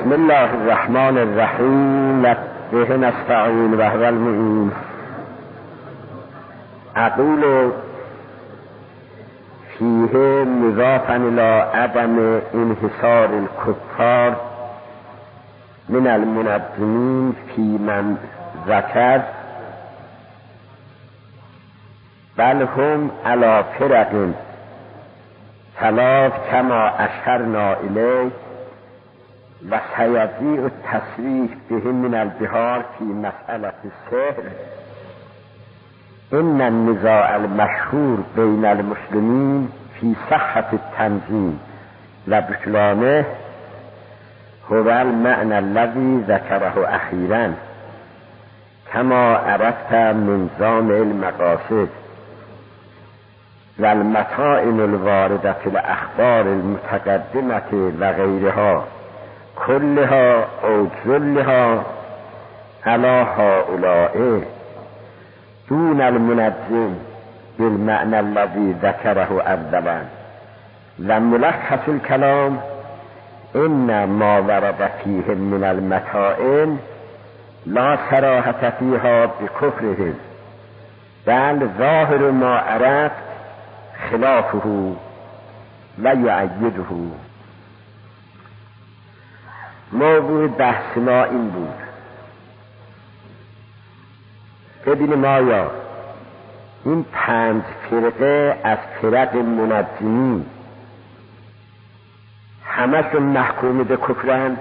بسم الله الرحمن الرحیم به نستعین و هو المعین. اقول فیه مضافا الی عدم انحصار الکفار من المنظمین فی من ذکر بل هم علی فرق ثلاث کما اشرنا الیه و سیضیع التصریح بهم من البحار فی مسئله السحر. ان النزاع المشهور بین المسلمین فی صحة التنظیم و بطلانه هو المعنى الذي ذكره اخیرا کما عرفت من جامع المقاصد و المتاعن الواردة في الاخبار المتقدمة و غیرها كلها او جلها على هؤلاء دون المنظم بالمعنى الذي ذكره اولا. و ملخص الكلام ان ما ورد فيهم من المتاعن لا صراحة فيها بكفرهم بل ظاهر ما عرفت خلافه و یعیده. موضوع بحث ما این بود ببینیم آیا این 5 فرقه از فرق منظمین همشون محکوم به کفرند؟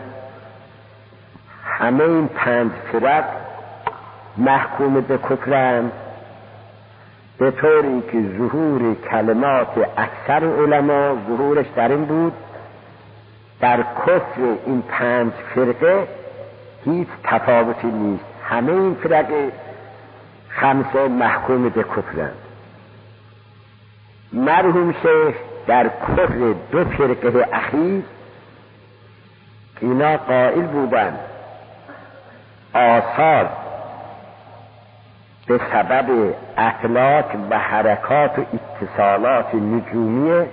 همه این 5 فرق محکوم به کفرند به طوری که ظهور کلمات اکثر علما ظهورش در این بود در کفر این 5 فرقه هیچ تفاوتی نیست، همه این فرقه 5 محکوم به کفرند. مرحوم شیخ در کفر 2 فرقه اخیر اینا قائل بودند آثار به سبب افلاک و حرکات و اتصالات نجومیه،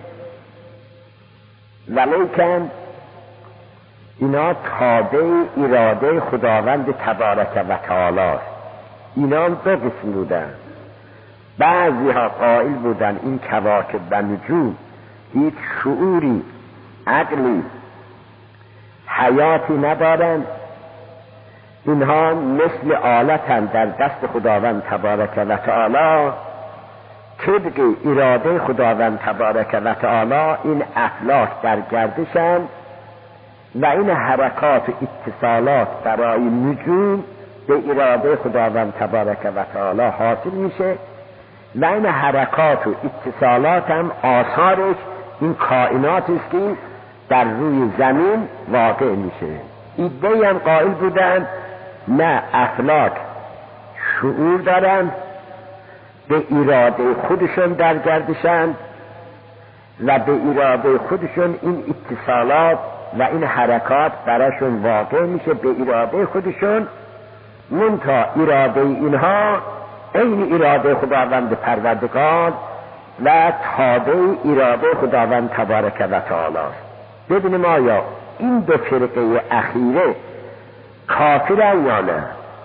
ولیکن اینا تابع اراده خداوند تبارک و تعالی است. اینا 2 قسم بودن. بعضی ها قائل بودن این کواکب و نجوم هیچ شعوری، عقلی، حیاتی ندارند، اینها مثل آلتند در دست خداوند تبارک و تعالی، طبق اراده خداوند تبارک و تعالی این افلاک در گردشند و این حرکات و اتصالات برای نجوم به اراده خداوند تبارک و تعالی حاصل میشه و این حرکات و اتصالات هم آثارش این کائنات است که در روی زمین واقع میشه. ایده هم قائل بودند نه، افلاک شعور دارند، به اراده خودشون در گردشند و به اراده خودشون این اتصالات و این حرکات براشون واقع میشه به اراده خودشون، منتها اراده اینها این اراده خداوند پروردگار و تابع اراده خداوند تبارک و تعالی است. ببینیم آیا این 2 فرقه اخیره کافرن یا نه.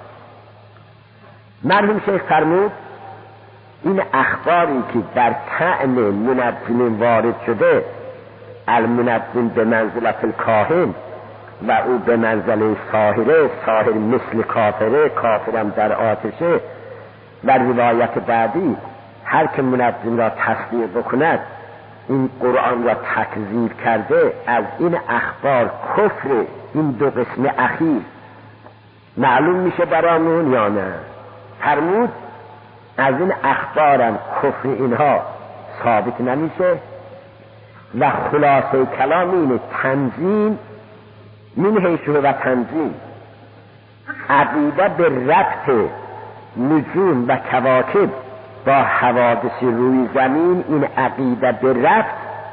مرحوم شیخ فرمود این اخباری که در طعن منظم وارد شده، المنظم به منزلت الکاهن و او به منزله ساحره، ساحر مثل کافره، کافرم در آتشه، و روایت بعدی هر که منظم را تصدیق بکند این قرآن را تکذیب کرده. از این اخبار کفر این 2 قسم اخیر معلوم میشه برامون یا نه؟ فرمود از این اخبارم کفر اینها ثابت نمیشه و خلاصه کلام اینه تنظیم من حیث و تنظیم عقیده به ربط نجوم و کواکب با حوادث روی زمین، این عقیده به ربط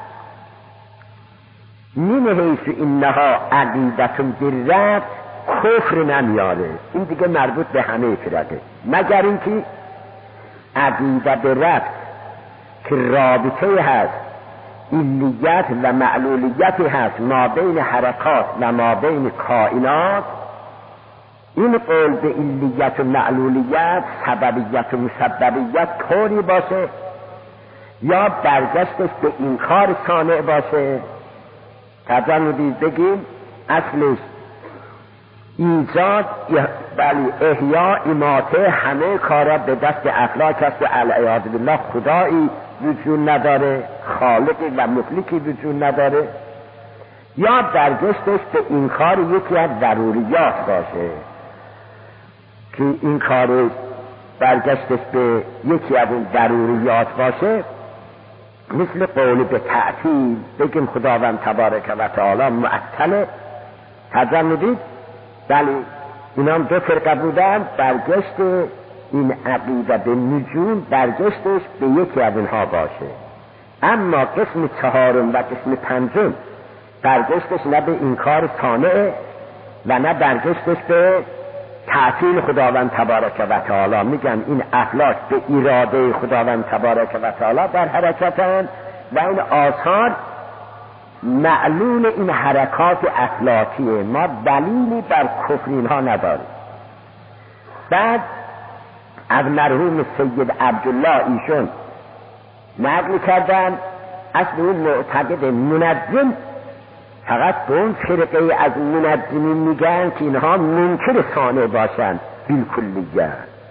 من حیث اینها عقیدتون به ربط کفر نمیاره. این دیگه مربوط به همه فرقه، مگر اینکه عقیده به ربط که رابطه هست علیت و معلولیتی هست ما بین حرکات و ما بین کائنات، این قول به علیت و معلولیت، سببیت و مسببیت طوری باشه یا برگشتش به انکار صانع باشه. تجربید بگیم اصلش ایجاد، بلی احیا، اماته، همه کارا به دست افلاک است و العیاذ بالله خدایی وجود نداره، خالقی و مخلوقی وجود نداره، یا برگشتش به این کار یکی از ضروریات باشه که این کار برگشتش به یکی از اون ضروریات باشه، مثل قول به تعطیل بگیم خداوند تبارک و تعالی معطله. تجربید بلی اینا هم دو فرقه بودن، برگشت این عقیده به نجوم برگشتش به یکی از اینها باشه. اما قسم چهارم و قسم پنجم برگشتش نه به انکار صانع و نه برگشتش به تعطیل خداوند تبارک و تعالی. میگن این افلاک به اراده خداوند تبارک و تعالی در حرکتن و این آثار معلول این حرکات افلاکیه، ما دلیلی بر کفر اینها نداریم. بعد از مرحوم سید عبدالله ایشون نقل کردن اصل اون معتقد منجم فقط به اون فرقه از منجمین میگن که اینها منکر صانع باشن بالکلیه.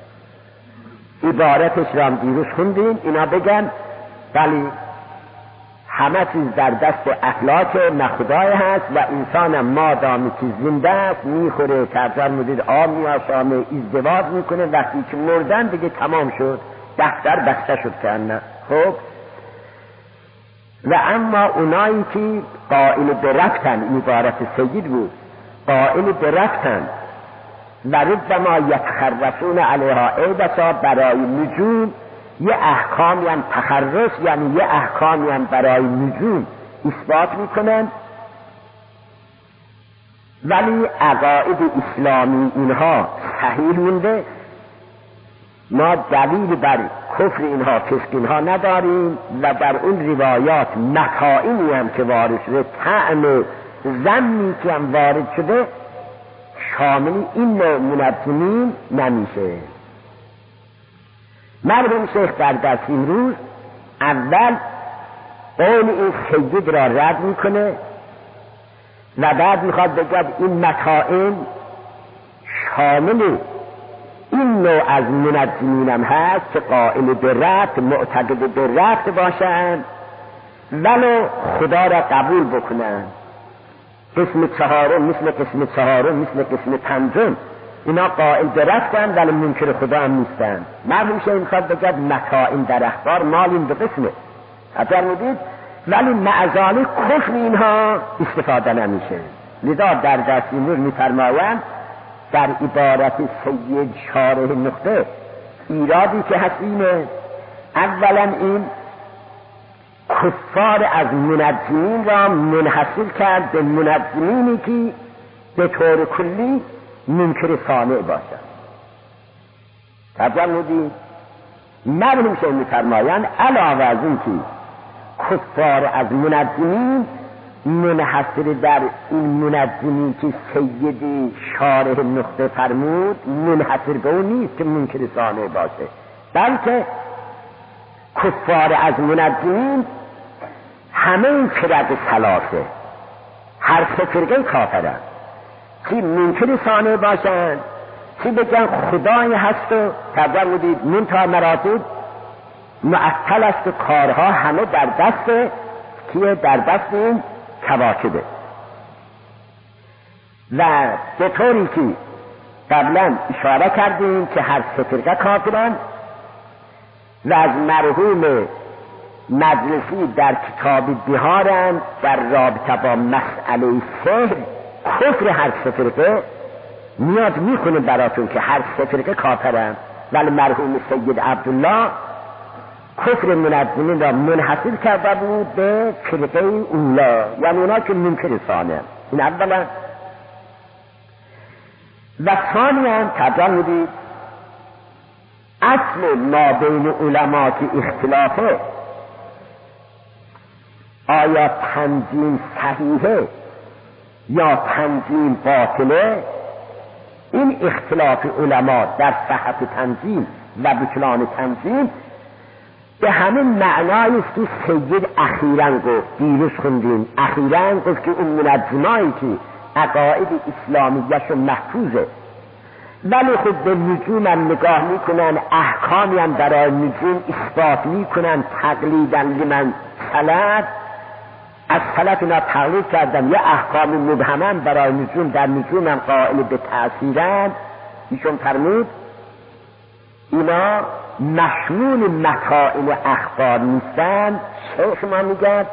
عبارتش را دیروز خوندیم، اینا بگن ولی همه چیز در دست افلاک نخدای هست و انسان مادامی که زنده است میخوره، ترجر مدید آب میاشامه، ازدواج میکنه، وقتی که مردن دیگه تمام شد، دفتر بسته شد کنه. خب و اما اونایی که قائل به رفتن، این عبارت سید بود، قائل به رفتن و ربما یتخرسون علیها عیبتا برای نجوم، یه احکامی هم تخرس یعنی یه احکامی هم برای نجوم اثبات میکنن، ولی عقاید اسلامی اینها صحیح مونده. ما دلیل بر کفر اینها فسق اینها نداریم و در اون روایات مطائنی هم که وارد شده، طعن ظنی که هم وارد شده، شامل این نوع منجمین نمیشه. مرحوم شیخ در درس امروز اول قول این سید را رد میکنه و بعد میخواد بگه این مطائن شامل این نوع از منجمین هم هست که قائل به رد، معتقد به رد باشن ولو خدا را قبول بکنن. قسم چهارم مثل قسم چهارم مثل قسم پنجم اینا قائل به رفتن ولی منکر خدا هم نیستن. معلوم شه این خواهد بگد مطائن در اخبار مالین به قسمه مدید، ولی معذالی کفر اینها استفاده نمیشه. لذا در درس امروز میفرمایند در عبارت سید شارح نقطه ایرادی که هست اینه، اولا این کفار از منجمین را منحصر کرد به منجمینی که به طور کلی منکر صانع باشد. تجربید مرحوم شیخ می‌فرمایند علاوه از این که کفار از منجمین منحصر در این منجمین که سید شارح نقطه فرمود منحصر به اون نیست که منکر صانع باشه، بلکه کفار از منجمین همه این فرق ثلاثه، هر سه فرقه کافرن، که منکر صانع باشن، که بگن خدای هست و تجربید منتها مراتب معطل است و کارها همه در دست کیه؟ در دست این کواکبه. و به طوری که قبلا اشاره کردیم که هر سه فرقه کافرن و از مرحوم مجلسی در کتاب بهارن در رابطه با مسئله سحر کفر هر سه فرقه میاد میکنه براتون که هر سه فرقه کافرن، ولی مرحوم سید عبدالله کفر منجمین را منحصر کرده بود به فرقه اولا، یعنی اونا که منکر صانع. این اولا. و ثانیا تجربید اصل ما بین علما که اختلافه آیا تنظیم صحیحه یا تنظیم باطله؟ این اختلاف علما در صحت تنظیم و بطلان تنظیم به همین معنایی است که سید اخیراً گفت، دیروز خوندیم، اخیراً گفت که اون منظمایی که عقاید اسلامیش محفوظه ولی خود به نجوم هم نگاه میکنن، احکامی هم برای نجوم اثبات میکنن، تقلیداً لمن سلف، از سلف اینا تقلید کردن، یا احکام مبهمن برای نجوم در نجوم هم قائل به تأثیرن. ایشون فرمود اینا مشمول متاعن و اخبار نیستند. شیخ ما میگه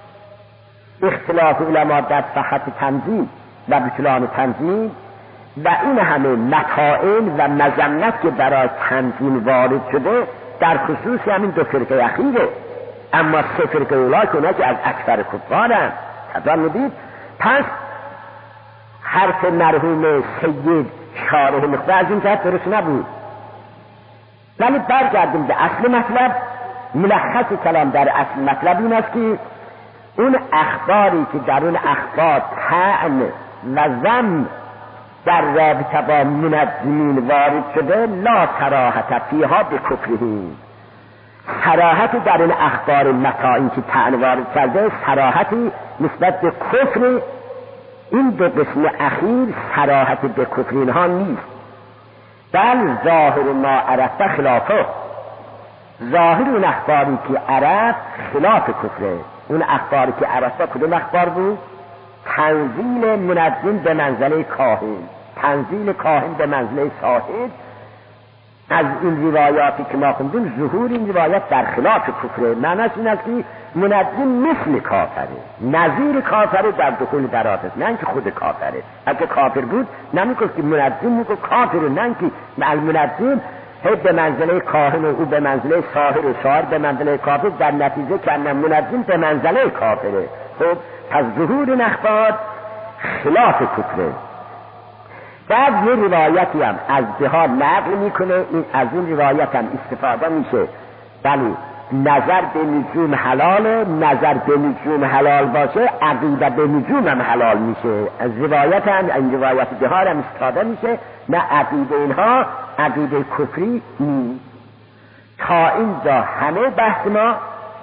اختلاف علما در صحت تنظیم و بطلان تنظیم و این همه متاعن و مذمت که برای تنظیم وارد شده در خصوص همین دو فرقه اخیره، اما سه فرقه اولا که از اکثر کفارن. فرمودید پس حرف مرحوم سید شارح نخبه از این جهت درست نبود. ولی برگردیم به اصل مطلب. ملخص کلام در اصل مطلب این است که اون اخباری که در اون اخبار طعن و ذم در رابطه با منظمین وارد شده لا صراحت فیها بکفرهم، صراحت در این اخبار متاعی که طعن وارد کرده صراحتی نسبت به کفر این دو قسم اخیر صراحت به کفر اینها نیست، بل ظاهر ما عرفت خلافه، ظاهر اون اخباری که عرفت خلاف کفره. اون اخباری که عرفت کدوم اخبار بود؟ تنزیل منظم به منزله کاهن، تنزیل کاهن به منزله صاحب. از این روایاتی که ما خوندیم ظهور این روایت در خلاف کفره. معنیش این است که منظم مثل کافره، نظیر کافره در دخول در آتش، نه اینکه خود کافره. اگه کافر بود نمیگفت که منظم، میگفت کافره، نه اینکه المنظم به منزله کاهن و او به منزله ساحر و ساحر به منزله کافر، در نتیجه که منظم به منزله کافره. خب پس ظهور این اخبار خلاف کفره. بعد یه روایتی هم از جهاد نقل میکنه، این از این روایت هم استفاده میشه. بله نظر به نجوم حلاله، نظر به نجوم حلال باشه عقیده به نجوم هم حلال میشه. از روایت هم این روایت جهاد هم استفاده میشه، نه عقیده اینها عقیده کفری نیست. تا اینجا همه بحث ما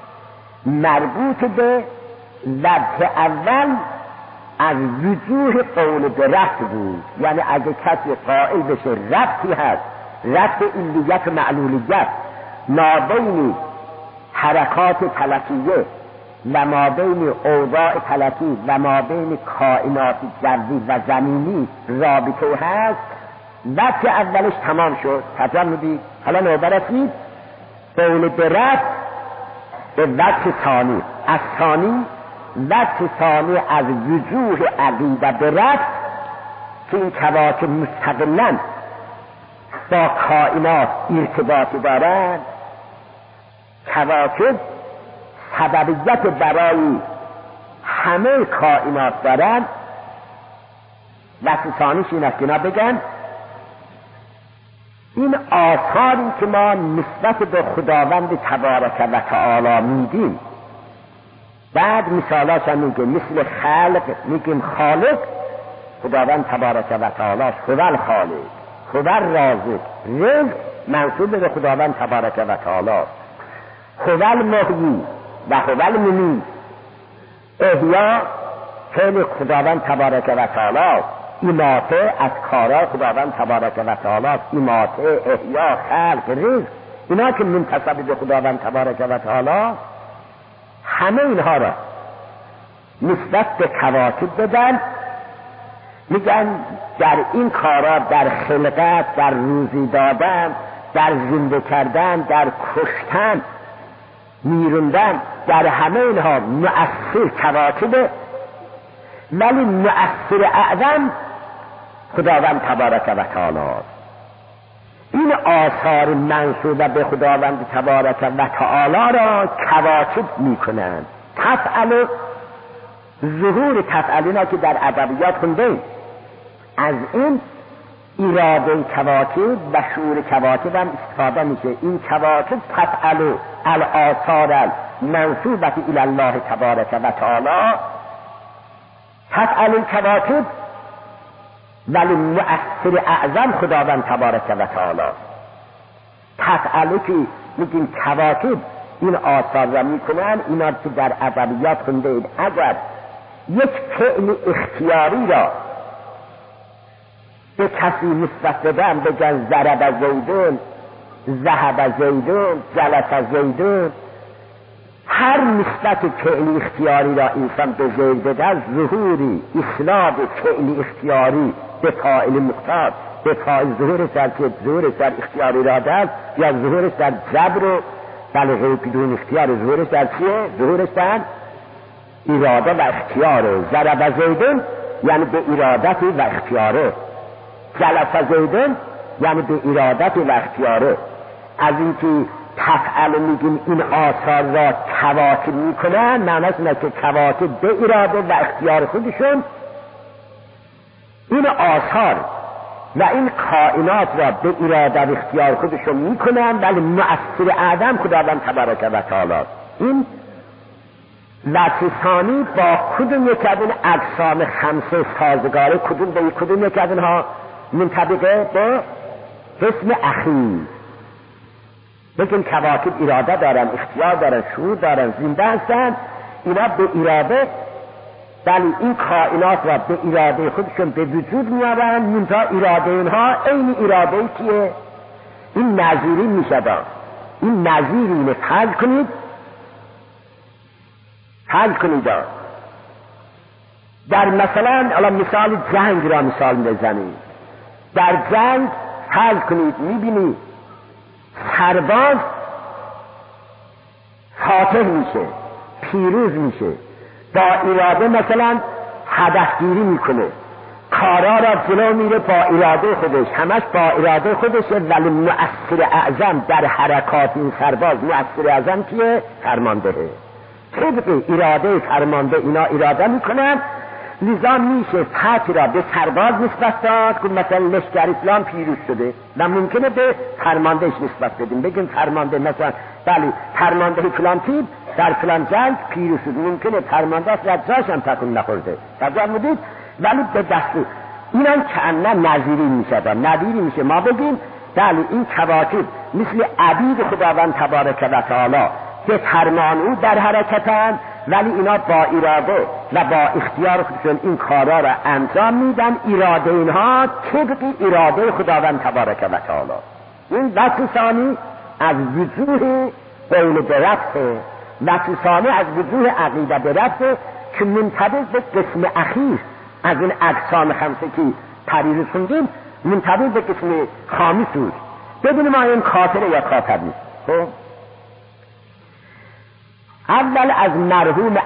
مربوط به وجه اول از وجوه قول به رفت بود. یعنی اگه کسی قائل بشه رفتی هست، رفت علیت و معلولیت مابین حرکات فلکیه و مابین اوضاع فلکی و مابین کائنات جوی و زمینی رابطه هست، وجه اولش تمام شد. تفهمیدی؟ حالا نوبت رسید قول به رفت به وجه ثانی. از ثانی وجه ثانی از وجوه عقیده به رفت که این کواکب مستقلاً با کائنات ارتباطی دارند. کواکب سببیت برای همه کائنات دارند. وجه ثانیش این است که اینا بگن این آثاری که ما نسبت به خداوند تبارک و تعالی میدیم، بعد مثالاش هم میگه مثل خلق، میگیم خالق خداوند تبارک و تعالی، هو خالق، هو رازق، رزق منصوب به خداوند تبارک و تعالی، هو المحیی و هو الممیت، احیا فعل خداوند تبارک و تعالی، اماته از کارا خداوند تبارک و تعالی، اماته، احیا، خلق، رزق، اینا که منتسب به خداوند تبارک و تعالی، همه اینها را نسبت به کواکب بدن. میگن در این کارا، در خلقت، در روزی دادن، در زنده کردن، در کشتن، میروندن، در همه اینها مؤثر کواکب، ولی مؤثر اعظم خداوند تبارک و تعالی. این آثار منسوبه به خداوند تبارک و تعالی را کواکب میکنند. تفعل، ظهور تفعلینا که در ادبیات خونده، از این اراده کواکب و شعور کواکب هم استفاده میشه. این کواکب تفعل الآثار منسوبت الی الله تبارک و تعالی تفعل الکواکب ولی مؤثر اعظم خداوند تبارک و تعالی. تفعله که میگیم کواکب این آثار را میکنن، اینا که در ادبیات خونده اید، اگر یک فعل اختیاری را به کسی نسبت بدن، بگن ضرب زیدون، ذهب زیدون، جلس زیدون، هر نسبت فعل اختیاری را انسان به زید بده، ظهوری اسناد فعل اختیاری به فاعل مختار، به فاعل ظهورش در که ظهورش در اختیاری را دست یا ظهورش در جبر و بلغه بدون اختیار، ظهورش در چیه؟ ظهورش در اراده و اختیاره. ضرب زیدون یعنی به ارادت و اختیاره، جلس زیدون یعنی به ارادت و اختیاره. از اینکه تفعل میگیم این آثار را کواکب میکنن، معنیش اینه که کواکب به اراده و اختیار خودشون این آثار و این کائنات را به اراده و اختیار خودشون میکنن، ولی مؤثر اعظم خداوند تبارک و تعالی. این لطیفانی با کدوم یک از این اقسام خمسه سازگاره، کدوم به کدوم یک از اینها منطبقه؟ به قسم اخیر. بگیم کواکب اراده دارن، اختیار دارن، شعور دارن، زنده هستن، اینا به اراده، ولی این کائنات را به اراده خودشون به وجود میارن، منتها اراده اینها این اراده کیه؟ این نظیری میشه. این نظیری اینه فرض کنید در مثلا الان مثال جنگ را مثال بزنید. در جنگ فرض کنید میبینید سرباز فاتح میشه، پیروز میشه، با اراده مثلا هدفگیری میکنه، کارا را جلو میره با اراده خودش، همش با اراده خودشه، ولی مؤثر اعظم در حرکات این سرباز، مؤثر اعظم کیه؟ فرماندهه. طبق اراده فرمانده اینا اراده میکنن، لذا میشه فتح را به سرباز نسبت داد که مثلا لشکر اسلام پیروز شده و ممکنه به فرماندهش نسبت بدیم، بگیم فرمانده مثلا بله فرمانده فلان تیپ در فلان جنگ پیروز شده، ممکنه فرمانده از جاش هم تکون نخورده، تجربه، ولی به دستور اینا کأنه نظیری میشه، نظیری میشه. ما بگیم بله این کواکب مثل عبید خداوند تبارک و تعالی به فرمان او در حرکتن، ولی اینا با اراده و با اختیار خودشون این کارا را انجام میدن. اراده اینها طبق اراده خداوند تبارک و تعالی. این وجه ثانی از وجوه قول برفته، وجه ثانی از وجوه عقیده برفته که منطبق به قسم اخیر از این اقسام خمسه که پریز خوندیم، منطبق به قسم خامی بود. ببینیم آیا این کافره یا کافر نیست. خب اول از مرحوم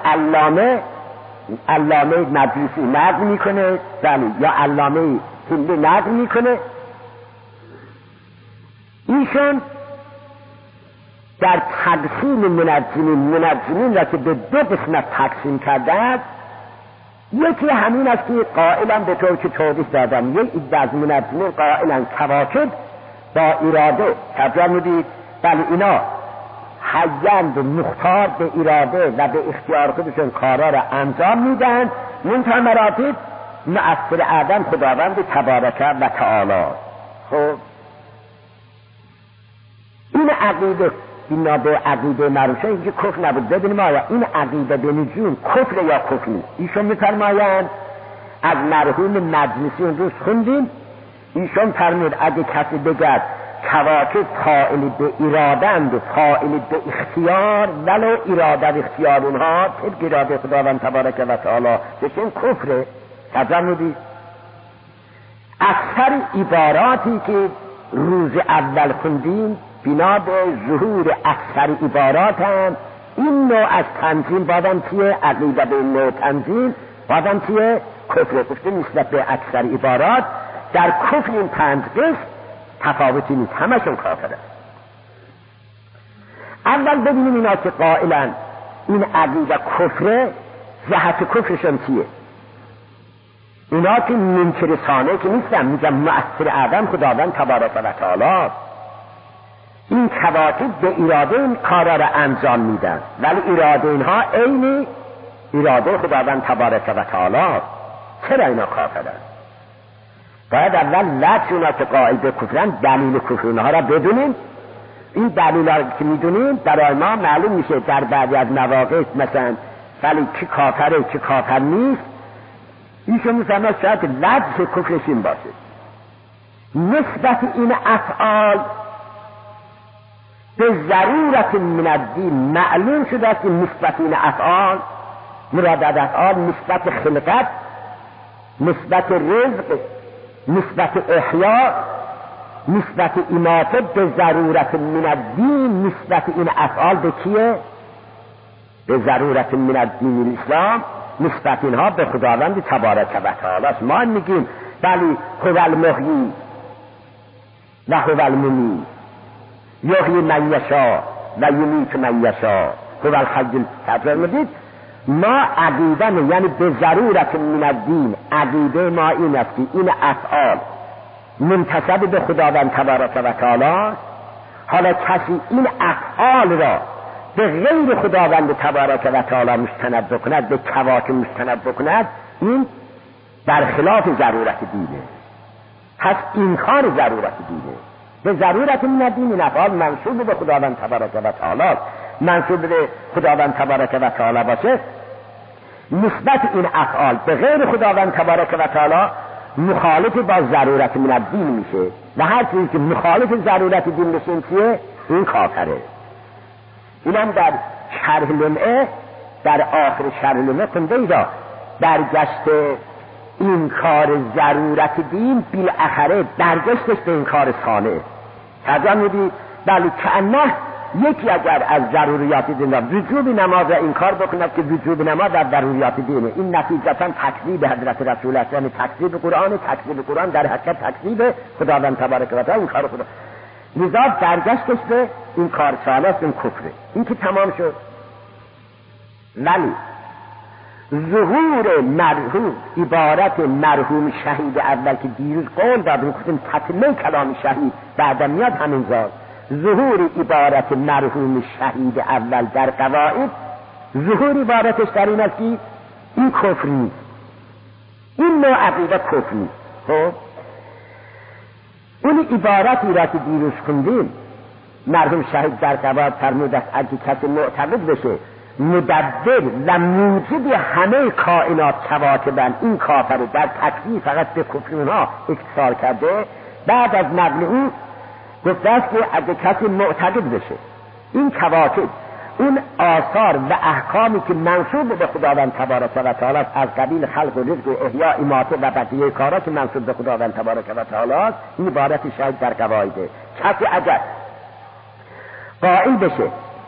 علامه مجلسی نقل میکنه، بله، یا علامه هندی نقل میکنه. ایشون در تقسیم منجمین را که به دو قسمت تقسیم کرده است، یکی همین است که قائلن به طور که توضیح دادم، یک عده از منجمین قائلن کواکب با اراده تجربه، بله اینا حیند مختار به اراده و به اختیار خودشون کارا را انجام میدن، منتها مراتب مؤثر اعظم خداوند تبارک و تعالی. خب این عقیده اینا به عقیده معروفه اینجا کفر نبود. ببینیم آیا این عقیده به نجوم کفر یا کفر نیست. ایشون میفرمایند از مرحوم مجلسی اون روز خوندیم، ایشون فرمود اگه کسی بگد کواکب قائل به اراده اند و قائل به اختیار، ولو اراده و اختیار اونها طبق اراده خداوند تبارک و تعالی، بشین کفره. تجربه اکثر عباراتی که روز اول خوندیم بنا به ظهور اکثر عبارات هم این نوع از تنظیم بادم چیه؟ عقیده به این نوع تنظیم بادم چیه؟ کفره. گفتیم نسبت به اکثر عبارات در کفر این پنج قسم تفاوتی نیست، همشون کافر است. اول ببینیم اینا که قائلن این عقیده کفره، جهت کفرشون چیه؟ اینا که منکر ثانیه که نیستن، میگن مؤثر اعظم خداوند تبارک و تعالی. این کواکب به اراده این کارا را انجام میدن، ولی اراده اینها عین اراده خداوند تبارک و تعالی. چرا اینا کافرن؟ باید اول لطفونا که قائل به کفرن دلیل کفر اونها را بدونیم. این دلیل ها که میدونیم برای ما معلوم میشه در بعضی از مواقع مثلا ولی کی کافره کی کافر نیست. ایشون مثلا شاید لفظ کفرش این باشه. نسبت این افعال به ضرورت من الدین معلوم شده است که نسبت این افعال مراد از افعال نسبت خلقت، نسبت رزق، نسبت احیا، نسبت اماته به ضرورت من الدین. نسبت این افعال به کیه؟ به ضرورت من الدین الاسلام. نسبت اینها به خداوند تبارک و تعالی است. ما میگیم بلی هو المحیی و هو الممیت، یحیی من یشاء و یمیت من یشاء، هو الحی القیوم. ما عقیده یعنی به ضرورت من الدین عقیده ما این است که این افعال منتسب به خداوند تبارک و تعالی. حالا کسی این افعال را به غیر خداوند تبارک و تعالی مستند بکند، به کواکب مستند بکند، این برخلاف ضرورت دینه. پس این کار ضرورت دینه. به ضرورت من الدین این افعال منسوب به خداوند تبارک و تعالی، منسوب به خداوند تبارک و تعالی باشه. نسبت این افعال به غیر خداوند تبارک و تعالی مخالف با ضرورت من الدین میشه و هر چیزی که مخالف ضرورت دین بشه چیه؟ این کافره. اینم در شرح لمعه، در آخر شرح لمعه کنده ایرا برگشت این کار ضرورت دین بالاخره برگشتش به این کار صالح. ترجمه میدید بلی کأنه یکی اگر از ضروریات دین را وجوب نماز را این کار بکند که وجوب نماز در ضروریات دینه، این نتیجتا تکذیب حضرت رسول است، یعنی تکذیب قرآن. تکذیب قرآن در حقیقت تکذیب خداوند تبارک و تعالی، این کار خدا. لذا برگشتش به این کار صالح، این کفره. این که تمام شد. ولی ظهور مرحوم، عبارت مرحوم شهید اول که دیروز قول دادیم گفتیم تتمه کلام شهید بعد میاد همین زاد. ظهور عبارت مرحوم شهید اول در قواعد، ظهور عبارتش در این است که این کفر نیست، این نوع عقیده کفر نیست. خب اون عبارتی را که دیروز خوندیم مرحوم شهید در قواعد فرمود است اگه کسی معتقد بشه مدبر و موجب همه کائنات کواکبن، این کافر در تکفیر فقط به کفر اونها اکتفا کرده. بعد از نقل او گفته است که اگه کسی معتقد بشه این کواکب اون آثار و احکامی که منسوب به خداوند تبارک و تعالی از قبیل خلق و رزق و احیا اماته و بقیه کارا که منسوب به خداوند تبارک و تعالی است، این عبارت شاید در قواعده. کسی اگر قائل بشه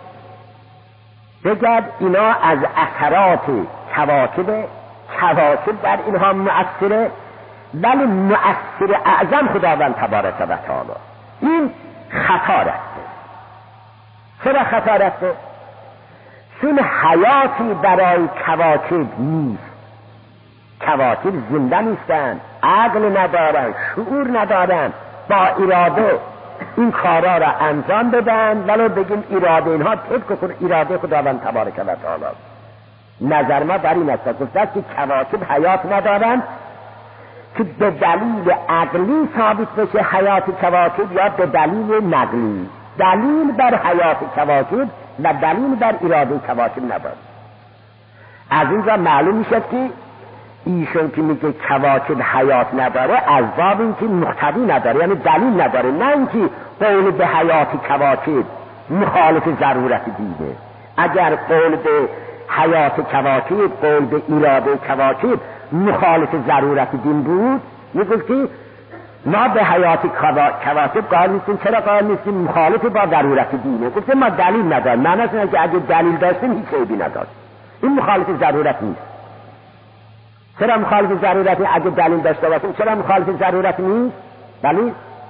بگرد اینا از اثرات کواکب در اینها مؤثره، ولی مؤثر اعظم خداوند تبارک و تعالی، این خطا رفته. چرا خطا رفته؟ چون حیاتی برای کواکب نیست. کواکب زنده نیستن، عقل ندارن، شعور ندارن، با اراده این کارا را انجام بدن، ولو بگیم اراده اینها طبق اراده خداوند تبارک و تعالی. نظر ما در این است گفته که کواکب حیات ندارن که به دلیل عقلی ثابت بشه حیات کواکب یا به دلیل نقلی. دلیل بر حیات کواکب و دلیل بر اراده کواکب نداره. از اینجا معلوم میشه که ایشون که میگه کواکب حیات نداره از باب اینکه مقتضی نداره، یعنی دلیل نداره، نه اینکه قول به حیات کواکب مخالف ضرورت دینه. اگر قول به حیات کواکب، قول به اراده کواکب مخالف ضرورت دین بود، میگفت که ما به حیات کواکب قائل نیستیم. چرا قائل نیستیم؟ مخالف با ضرورت دینه. گفتیم ما دلیل نداریم. معنیش اینه که اگه دلیل داشتیم هیچ عیبی نداشت. این مخالف ضرورت نیست. چرا مخالف ضرورت نیست؟ اگه دلیل داشته باشیم چرا مخالف ضرورت نیست؟ دلیل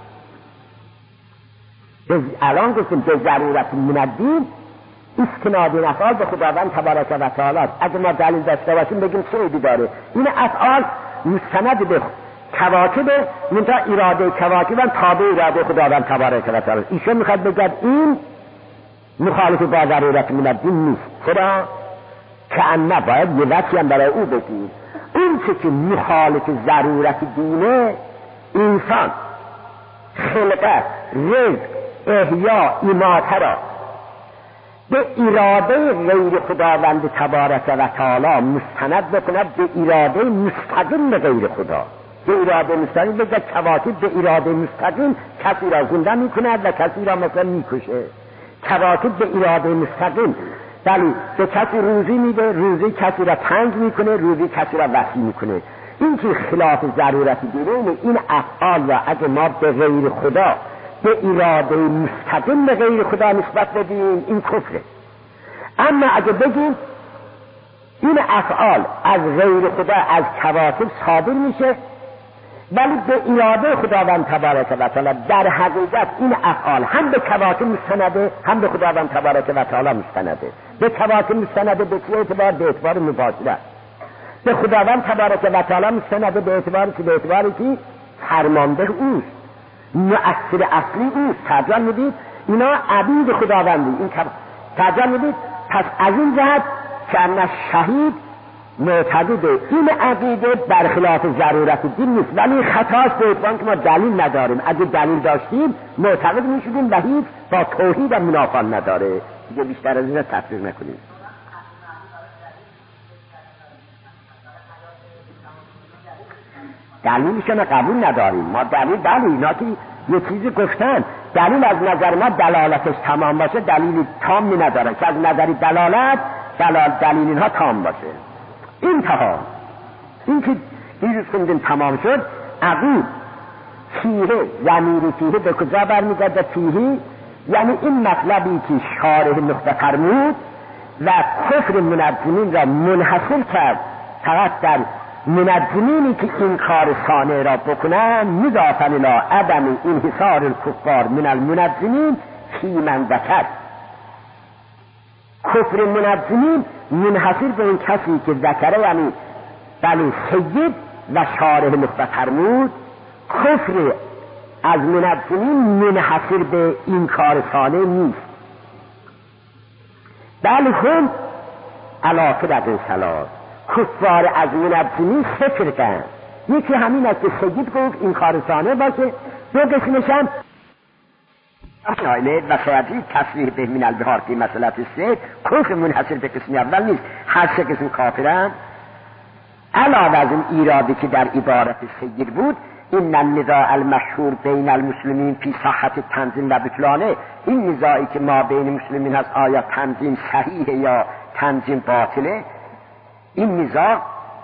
الان گفتیم به ضرورت من الدین استناد این افعال به خداوند تبارک و تعالی. اگه ما دلیل داشته باشیم بگیم چه عیبی داره؟ این افعال مستند به کواکب منتها اراده کواکب هم تابع اراده خداوند تبارک و تعالی. ایشون میخواد بگه این مخالف با ضرورت منظم نیست. خدا که ان باید یه وقتی هم برای او بگیم اون که مخالف ضرورت دینه، انسان خلقت، رزق، احیا، اماته را به اراده غیر خداوند تبارک و تعالی مستند بکند، به اراده مستقیم به غیر خدا، به اراده مستقیم بگه کواکب به اراده مستقیم کسی را زنده میکند و کسی را مثلا میکشه. کواکب به اراده مستقیم ولی به کسی روزی میده، روزی کسی را تنگ میکنه، روزی کسی را وسیع میکنه. این که خلاف ضرورت دینه، این افعال را اگه ما به غیر خدا به اراده مستقیم به غیر خدا نسبت بدیم این کفره. اما اگه بگیم این افعال از غیر خدا از کواکب صادر میشه ولی به اراده خداوند تبارک و تعالی، در حقیقت این افعال هم به کواکب مستنده هم به خداوند تبارک و تعالی مستنده. به کواکب مستنده به چه اعتبار؟ به اعتبار مباشرت. به خداوند تبارک و تعالی مستنده به اعتباری که فرمانده اوست، مؤثر اصلی اوست. تعجب میدید اینا عبید خداوندی، این تعجب میدید. پس از این جهت که ان شهید معتقد این عقیده برخلاف ضرورت دین نیست، ولی خطاست به اعتبار که ما دلیل نداریم. اگه دلیل داشتیم معتقد میشدیم و هیچ با توحید هم منافات نداره. دیگه بیشتر از این تفسیر نکنیم. دلیلشون قبول نداریم ما. دلیل بله اینا که یه چیزی گفتن، دلیل از نظر ما دلالتش تمام باشه دلیل تام نداره که از نظر دلیل اینها تام باشه. انتها این که دیروز خوندیم تمام شد. عقید فیه ضمیر فیه به کجا برمیگرده؟ فیه یعنی این مطلبی که شارح نقطه فرمود و کفر منجمین را منحصر کرد فقط در منجمینی که این کار صانع را بکنن، مضافاً الی عدم انحصار الکفار من المنجمین فی من ذکر. کفر منجمین منحصر به این کسی که ذکره یعنی بله سید و شارح نقطه فرمود. کفر از منجمین منحصر به این کار صانع نیست. بله هم علاقه در این سلاس کفار از منجمین سه فرقه. یکی همین است که سید گفت این کار صانع باشه، دو قسمش هم و شاید تصریح به من البحار که مسئلت سه کفر منحصر به قسم اول نیست، هر سه قسم کافرن. علاوه از این ایرادی که در عبارت سید بود، این النزاع المشهور بین المسلمین فی صحت تنظیم و بطلانه، این نزاعی که ما بین مسلمین هست آیا تنظیم صحیحه یا تنظیم باطله، این نزاع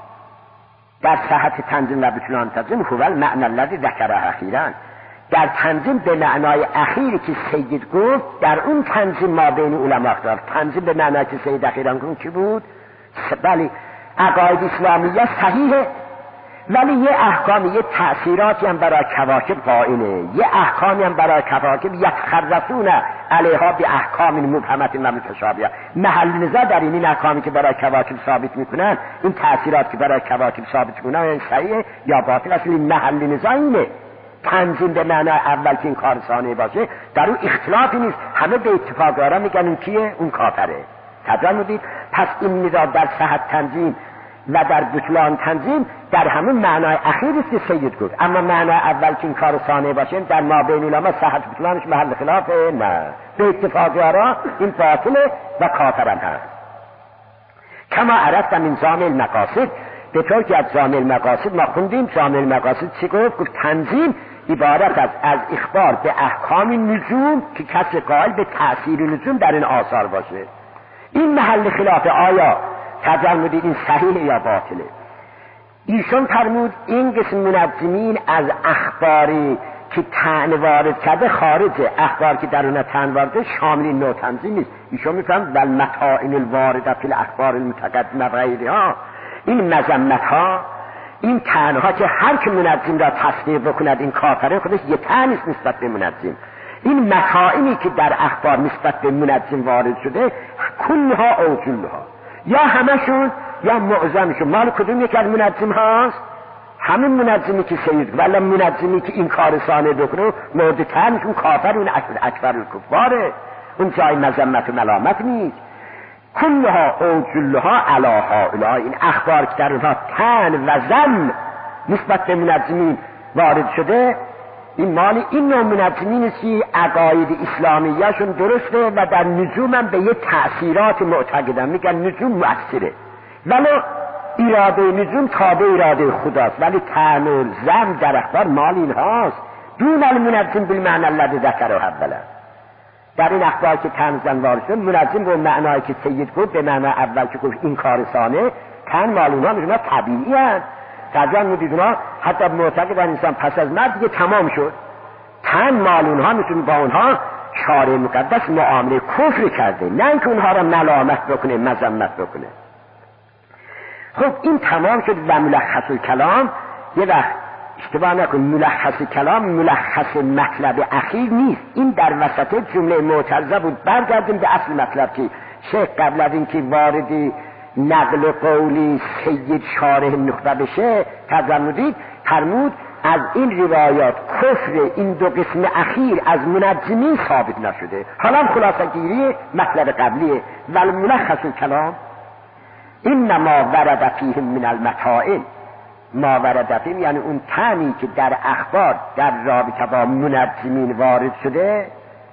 در صحت تنظیم و بطلان تنظیم هو المعنی الذی ذکره اخیراً. در تنظیم به معنای اخیری که سید گفت، در اون تنظیم ما بین علما اختلاف. تنظیم به معنای که سید اخیراً گفت چی بود؟ بله عقاید اسلامیه صحیحه ولی یه احکامی یه تأثیراتی هم برای کواکب قائله، یه احکامی هم برای کواکب یتخرصون علیها به احکام مبهمت و متشابهه. محل نزاع در این احکامی که برای کواکب ثابت میکنن، این تأثیرات که برای کواکب ثابت میکنن این صحیحه یا باطل. اصلی محل نزاع اینه. تنظیم به معنای اول که این کار صانع باشه در اون اختلافی نیست، همه به اتفاق دارن میگن اون کیه؟ اون کافره. تجربه میدید. پس این نزاع در صحت تنظیم و در بطلان تنظیم در همون معنای اخیر است که سید گفت. اما معنای اول که این کار صانع باشه در ما بین علما صحت بطلانش محل خلافه نه، به اتفاق دارن این باطله و کافرن هست. کما عرفت من جامع المقاصد، به طور که از جامع المقاصد ما خوندیم. جامع المقاصد چی گفت؟ گفت تنظیم عبارت از اخبار به احکام نجوم که کسی قائل به تأثیر نجوم در این آثار باشه. این محل خلاف آیا تجربه این صحیح یا باطله؟ ایشون فرمود این قسم منجمین از اخباری که طعن وارد کرده خارجه، اخبار که در اون طعن وارده شامل این نوع تنظیم نیست. ایشون میفهمد والمطائن الوارده فی الاخبار المتقدمه و غیرها، این مذمت ها، این طعن ها که هر که منجم را تصدیق بکند این کافره، خودش یه طعن است نسبت به منجم. این مطائنی که در اخبار نسبت به منجم وارد شده کلها او جلها، یا همشون یا معظمشون. مال کدوم یک از منجم هاست؟ همین منظمی که سید ولی منظمی که این کار سانه بکنه مورد تنشون کافر اون اکبر الکفاره، اون جای مذمت و ملامت نیست. کلها او جلها علا هؤلاء، این اخبار که در اونها تن و ذم نسبت به منظمین وارد شده، این مال این نوع منظمین است که عقاید اسلامیهشون درسته و در نجوم هم به یه تأثیرات معتقدن، میگن نجوم مؤثره، ولی اراده نجوم تابع اراده خداست، ولی طعن و ذم در اخبار مال اینهاست. دون المنظم بالمعنی الذی ذکره اولا. در این اخبار که طعن و ذم وارد شد، منظم به معنایی که سید گفت، به معنی اول که گفت این کار سانه، طعن مال اونها میگن طبیعی هست. قضا میدید اونها حتی معتقدن انسان پس از مرگ دیگه تمام شد. طعن مال اونها میتونه با اونها شارع مقدس معامله کفر کرده، نه اینکه اونها را ملامت بکنه، مذمت بکنه. خب این تمام شد و ملخص کلام. یه وقت اشتباه نکن، ملخص کلام ملخص مطلب اخیر نیست، این در وسط جمله معترضه بود. برگردیم به اصل مطلب که شیخ قبل از اینکه وارد نقل قولی سید شارح نخبه بشه فرمود از این روایات کفر این دو قسم اخیر از منجمین ثابت نشده. حالا خلاصه گیری مطلب قبلیه. ولی ملخص کلام اینما ورد فیهم من المتاعن، ما ورد فیهم یعنی اون طعنی که در اخبار در رابطه با منجمین وارد شده،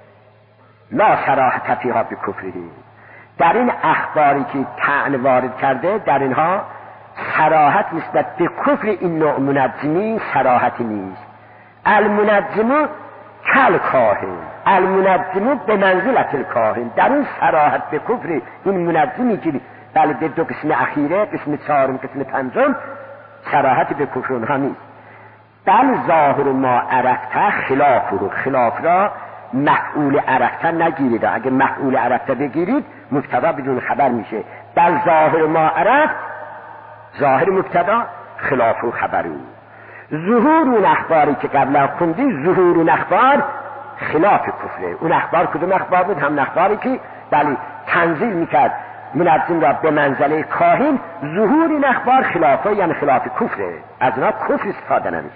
لا صراحة فیها بکفره. در این اخباری که طعن وارد کرده در اینها صراحت نسبت به کفر این نوع منجمین صراحتی نیست. المنجم کالکاهن، المنجم به منزلت الکاهن. در این صراحت به کفر این منجمی که بله به دو قسم اخیره، قسم چهارم قسم پنجم، صراحت به کفر اونها نیست. بل ظاهر ما عرفته خلافه، خلاف را مفعول عرفته نگیرید. اگه مفعول عرفته بگیرید مبتدا بدون خبر میشه. بل ظاهر ما عرفت، ظاهر مبتدا خلاف خبرو. ظهور اون اخباری که قبلا خوندی، ظهور اون اخبار خلاف کفره. اون اخبار کدوم اخبار بود؟ هم اخباری که بله تنزیل میکرد منظم را به منزله کاهن. ظهور این اخبار خلافه یعنی خلاف کفره، از اونا کفر استفاده نمیشه.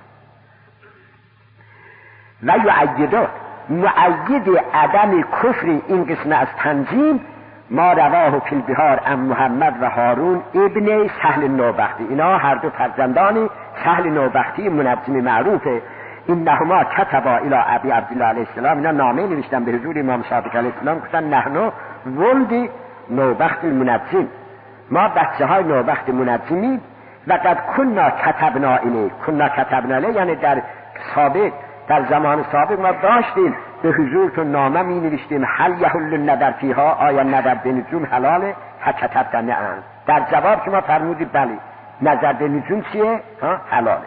و یعیده معید عدم کفر این قسم از تنظیم ما رواه فی البحار عن محمد و هارون ابن سهل نوبختی. اینا هر دو فرزندان سهل نوبختی منظم معروفه. اینهما کتبا الی ابی عبدالله علیه السلام، اینا نامه نوشتن به حضور امام صادق علیه السلام، گفتن نحنو ولد نوبخت المنظم، ما بچه های نوبخت منظمی. و قد کنا کتبنا الیه یعنی در سابق، در زمان سابق ما داشتیم به حضورتون نامه می نوشتیم هل یحل النظر فیها، آیا نظر به نجوم حلاله؟ فکتبتن نعم. در جواب شما فرمودید بله، نظر به نجوم چیه؟ حلاله.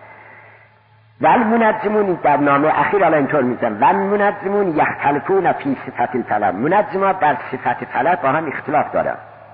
ولی منجمون در نامه اخیر الان اینطور میگن ولی منجمون یختلفون فی صفت الفلک، منجمات در صفت فلک با هم اختلاف دارن.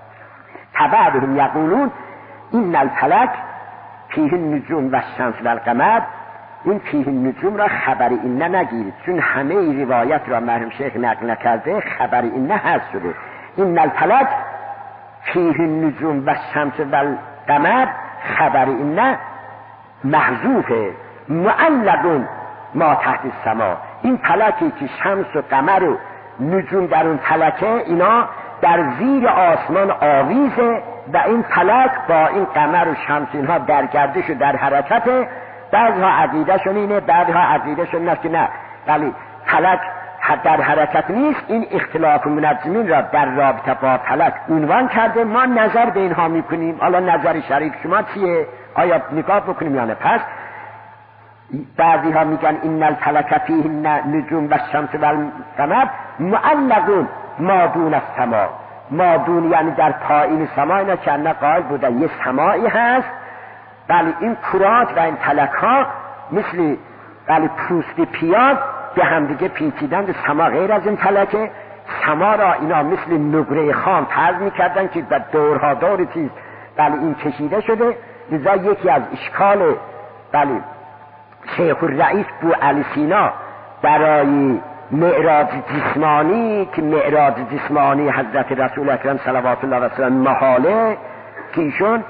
تبعهم یقولون این الفلک فیه النجوم و الشمس و القمر، این فیه النجوم را خبر اینه نگیرید، چون همه روایت را مرحوم شیخ نقل نکرده، خبر اینه هست شده. این الفلک فیه النجوم و الشمس و القمر، خبر اینه محذوفه. معلقون ما تحت السما، این فلکی که شمس و قمر و نجوم در اون فلکه، اینا در زیر آسمان آویزه و این فلک با این قمر و شمس اینها در گردش و در حرکته. بعضها عقیدهشون اینه، بعضها عقیدهشون اینه که نه، ولی فلک در حرکت نیست. این اختلاف منجمین را در رابطه با فلک عنوان کرده. ما نظر به اینها میکنیم. حالا نظر شریف شما چیه؟ آیا نگاه بکنیم یا نه؟ پس بعضی ها میگن این الفلک فیه نجوم و الشمس و القمر معلقون ما دون السما، ما دون یعنی در پایین سما. اینا چند قائل بودن یه سمایی هست، ولی این کرات و این فلک ها مثل ولی پوست پیاز به همدیگه پیچیدن. سما غیر از این فلکه. سما را اینا مثل نقره خام فرض میکردن که به دورها دور چیز ولی این کشیده شده. لذا یکی از اشکال ولی شیخ الرئیس بو علی سینا برای معراج جسمانی، که معراج جسمانی حضرت رسول اکرم صلوات الله علیه و سلم محاله، که ایشون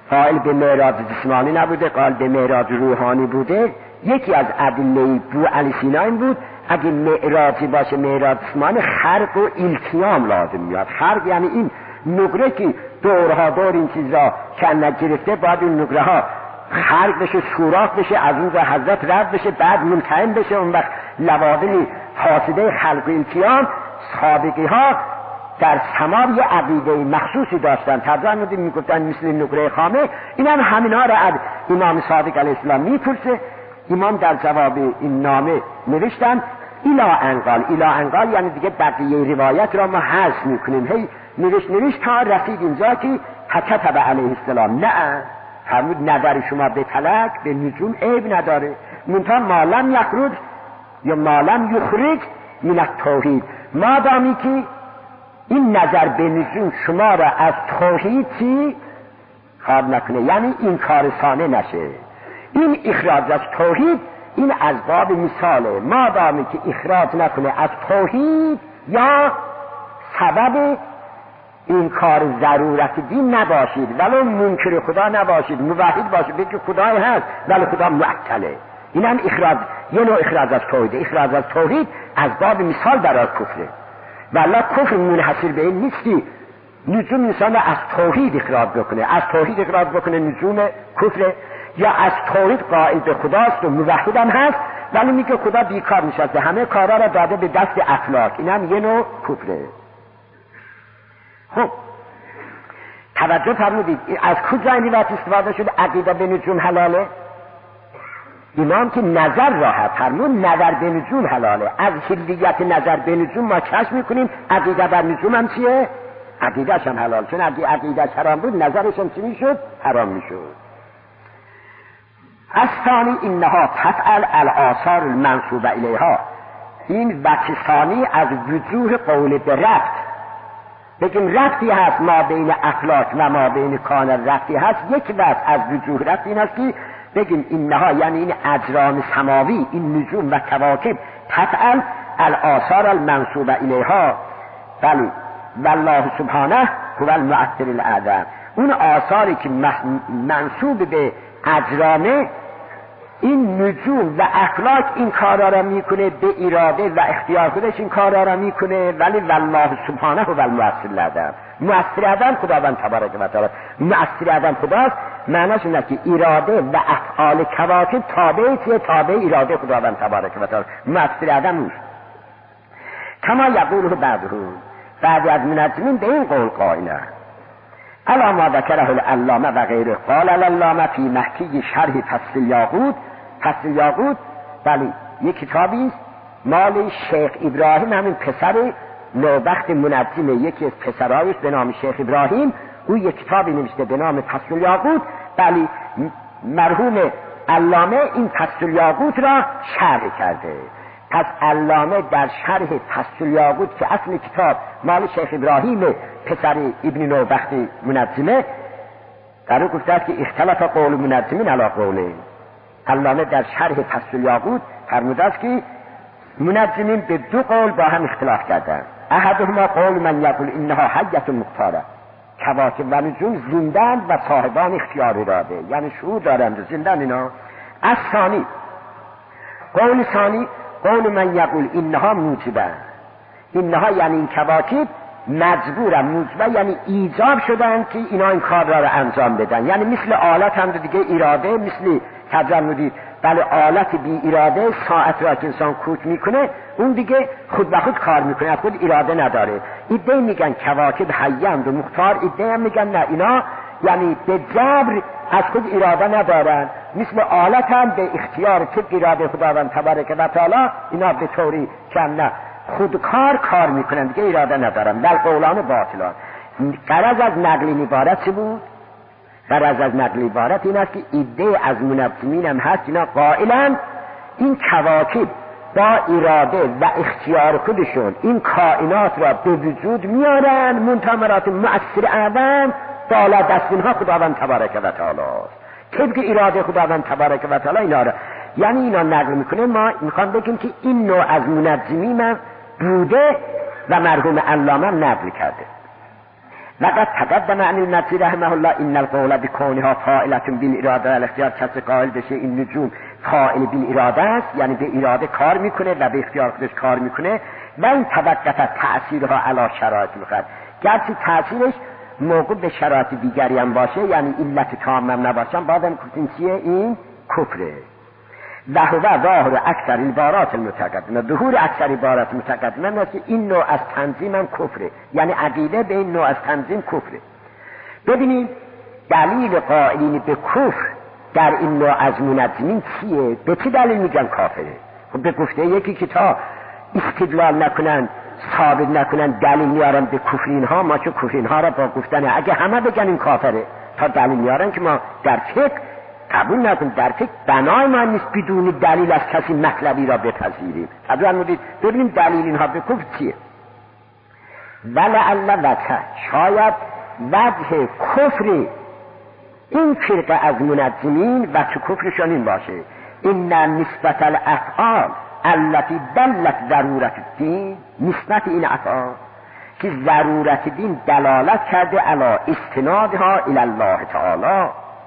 قائل به معراج جسمانی نبوده، قائل به معراج روحانی بوده. یکی از ادله بو علی سینا این بود اگه معراجی باشه معراج جسمانی خرق و التیام لازم میاد. خرق یعنی این نقره که دورها دور این چیزا کنه گرفته باید این نقره ها خرق بشه، سوراخ بشه، از اون حضرت رد بشه، بعد ملتئم بشه. اون وقت لوازم فاسده خلق و التیام سابقی ها در سماع یه عقیده مخصوصی داشتن. ترجمه میگفتن مثل نقره خامه. این هم همینا را از امام صادق علیه السلام میپرسه. امام در جواب این نامه نوشتن الی انقال یعنی دیگه بقیه روایت را ما حذف میکنیم. هی نوشت تا رسید اینجا که کتب علیه السلام نه فرمود نظر شما به فلک به نجوم عیب نداره، منتها ما لم یخرج یا ما لم یخرج من التوحید، مادامی که این نظر به نجوم شما را از توحید چی خارج نکنه، یعنی این کار سانه نشه. این اخراج از توحید این از باب مثاله، مادامی که اخراج نکنه از توحید یا سبب این کار ضرورت دین نباشید، ولو منکر خدا نباشید، موحد باشید، بگید خدای هست ولی خدا معطله. این هم اخراج، یه نوع اخراج از توحید. اخراج از توحید از باب مثال برای کفره، ولی کفر منحصر به این نیستی نجوم انسان از توحید اخراج بکنه، از توحید اخراج بکنه نجوم کفره، یا از توحید قائل به خداست و موحد هم هست ولی میگه خدا بیکار نشسته همه کارا را داده به دست افلاک، این هم یه نوع کفره. خب توجه فرمودید از کجا این روایت استفاده شده؟ عقیده به نجوم حلاله. امام که نظر را فرمود نظر به نجوم حلاله. از حلیت نظر به نجوم ما کشف میکنیم عقیده بر نجوم هم چیه؟ عقیدهش هم حلال، چون اگه عقیدهش حرام بود نظرش هم چی میشد؟ حرام میشد. الثانی انها تفعل الاثار المنسوبه الیها. این وجه ثانی از وجوه قول به ربط. بگیم ربطی هست ما بین اخلاق و ما بین کان، ربطی هست. یک وجه از وجوه ربط این هست که بگیم اینها یعنی این اجرام سماوی، این نجوم و کواکب تفعل الاثار المنسوبه الیها، بله والله سبحانه هو المؤثر الاعظم. اون آثاری که منسوب به اجرامه، این نجوم و اخلاق این کارا را میکنه به اراده و اختیار خودش این کارا را میکنه، ولی والله سبحانه هو المؤثر الاعظم. مؤثر اعظم خداوند تبارک و تعالی. مؤثر اعظم خداست، معناش اینه که اراده و افعال کواکب تابع اراده خداوند تبارک و تعالی. مؤثر اعظم اوست. کما یقوله بعضی از منجمین به این قول قائلند الا ما ذکره العلامه و غیره. قال العلامه فی محکی شرح فصل یاقوت. فصل یاقوت بله یک کتابی است مال شیخ ابراهیم، همین پسر نوبخت منجم، یکی از پسرایش به نام شیخ ابراهیم، او یک کتابی نوشته به نام فصل یاقوت. بله مرحوم علامه این فصل یاقوت را شرح کرده. پس علامه در شرح فصل یاقوت که اصل کتاب مال شیخ ابراهیم پسر ابن نوبخت منجمه، در او گفته است که اختلاف قول منجمین علی قوله. علامه در شرح فصل یاقوت فرموده است که منجمین به دو قول با هم اختلاف کردند. احدهما قول من یقول انها حیة مختاره، کواکب و نجوم زندند و صاحبان اختیار اراده، یعنی شعور دارند زندند اینا. از ثانی قول ثانی قول من یقول اینها موجبه، اینها یعنی این کواکب مجبورن، موجبه یعنی ایجاب شدن که اینا این کار را انجام بدن، یعنی مثل آلت هم دیگه اراده، مثل تجمدی بله آلت بی اراده ساعت را که انسان کوک میکنه اون دیگه خود به خود کار میکنه، از خود اراده نداره. ایده میگن کواکب حیند و مختار، ایده هم میگن نه اینا یعنی به جبر از خود اراده ندارن، مثل آلت هم به اختیار طبق اراده خداوند تبارک و تعالی اینا به طوری که نه خودکار کار میکنن دیگه اراده ندارن. در قولان باطلان غرض از نقل عبارت چه بود؟ غرض از نقل عبارت این است که ایده از منجمین هم هست اینا قائلن این کواکب با اراده و اختیار خودشون این کائنات را به وجود میارن، منتمرات مؤثر اعظم بالا دست اینها خداوند تبارک و تعالی است. طبق اراده خداوند تبارک و تعالی اینا را یعنی اینا نقل میکنه. ما میخوام بگیم که این نوع از منجمین بوده و مرحوم علامه نقل کرده. لقد تقدم عن المتی رحمه الله ان القول بکونها فاعلة بالاراده الاختیار. کسی قائل بشه این نجوم فاعل بالاراده است، یعنی به اراده کار میکنه و به اختیار خودش کار میکنه. و این توقفت تأثیرها علی شرایط اخرى، گرچه تأثیرش موقع به شرایط دیگری هم باشه، یعنی علت تام هم نباشن، بعدم گفتیم چیه؟ این کفره. و هو ظاهر اکثر العبارات المتقدمه، ظهور اکثر عبارات متقدمه است که این نوع از تنظیم هم کفره، یعنی عقیده به این نوع از تنظیم کفره. ببینید دلیل قائلین به کفر در این نوع از منظمین چیه؟ به چه دلیل میگن کافره؟ خب به گفته یکی که تا استدلال نکنن، ثابت نکنن، دلیل میارن به کفر اینها، ما که کفر اینها را با گفتن اگه همه بگن این کافره تا دلیل میارن که ما در فقه قبول نکنیم، در فقه بنای ما نیست بدون دلیل از کسی مطلبی را بپذیریم. ببینیم دلیل اینها به کفر چیه. ولعل وجه، شاید وجه کفر این فرقه از منظمین و چه کفرشان این باشه، این نسبت الافعال التي دلت ضرورت الدین، نسبت این افعال که ضرورت دین دلالت کرده علی استنادها الی الله تعالی.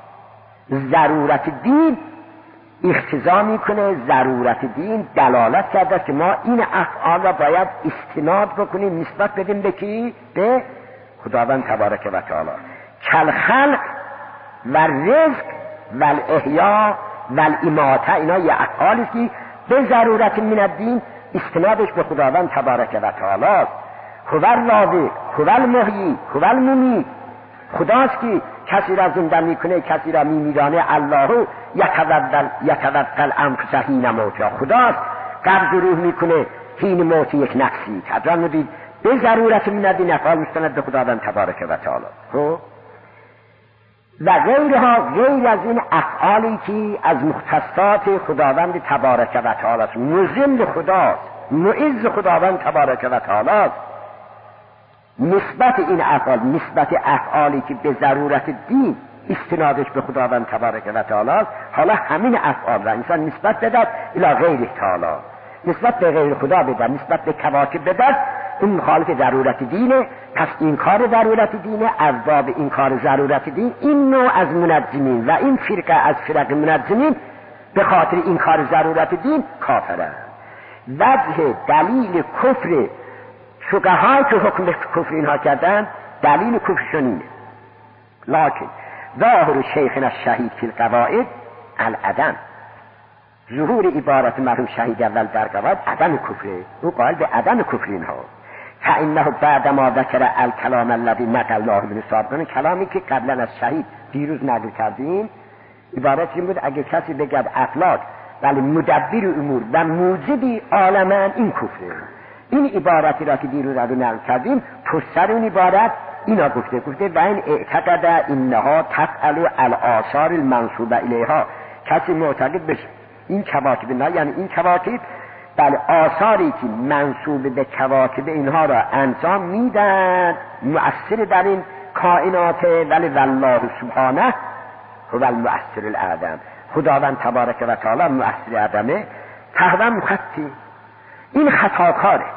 ضرورت دین اقتضا میکنه، ضرورت دین دلالت کرده که ما این افعال را باید استناد بکنیم، نسبت بدیم به کی؟ به خداوند تبارک و تعالی. کالخلق و رزق و الاحیا و الاماته، اینا یه افعالی که به ضرورت من الدین استنادش به خداوند تبارک و تعالی است. هو الرازق، هو المحیی، هو الممیت، خداست که کسی را زنده میکنه، کسی را میمیرانه. الله یتوفی الانفس حین موتها، خداست قبض روح میکنه حین موت یک نفسی. حضرت میدید به ضرورت من الدین افعال مستند به خداوند تبارک و تعالی. خب و غیرها، غیر از این افعالی که از مختصات خداوند تبارک و تعالی است، مذل خداست، معز خداوند تبارک و تعالی است، نسبت این افعال، نسبت افعالی که به ضرورت دین استنادش به خداوند تبارک و تعالی است، حالا همین افعال را انسان نسبت بدهد الی غیر تعالی، نسبت به غیر خدا بدهد، نسبت به کواکب بدهد، این مخالف ضرورت دینه. پس این کار ضرورت دینه، ارباب این کار ضرورت دین، این نوع از منظمین و این فرقه از فرق منظمین به خاطر این کار ضرورت دین کافرند. وجه دلیل کفر فقهای که حکم کفر اینها کردن، دلیل کفرشون اینه. لکن ظاهر شیخنا الشهید فی القواعد العدم، ظهور عبارت مرحوم شهید اول در قواعد عدم کفره، او قائل به عدم کفر اینها. فانه بعد ما ذکر الکلام الذی نقل الله من صادقان، کلامی که قبلا از شهید دیروز نقل کردیم، عبارت این بود اگه کسی بگد اخلاق ولی مدبر امور و موجب عالمان، این کفره. این عبارتی را که دیروز رو نقل کردیم، پشت اون عبارت اینا گفته و این اعتقد انها تفعل الاثار المنصوبه الیها، کسی معتقد بشه این کواکب، نه یعنی این کواکب بل آثاری که منصوب به کواکب اینها را انجام میدن، مؤثر در این کائنات، ولی والله سبحانه هو المؤثر الاعظم، خداوند تبارک و تعالی مؤثر اعظمه. فهم خطی، این خطاکاره،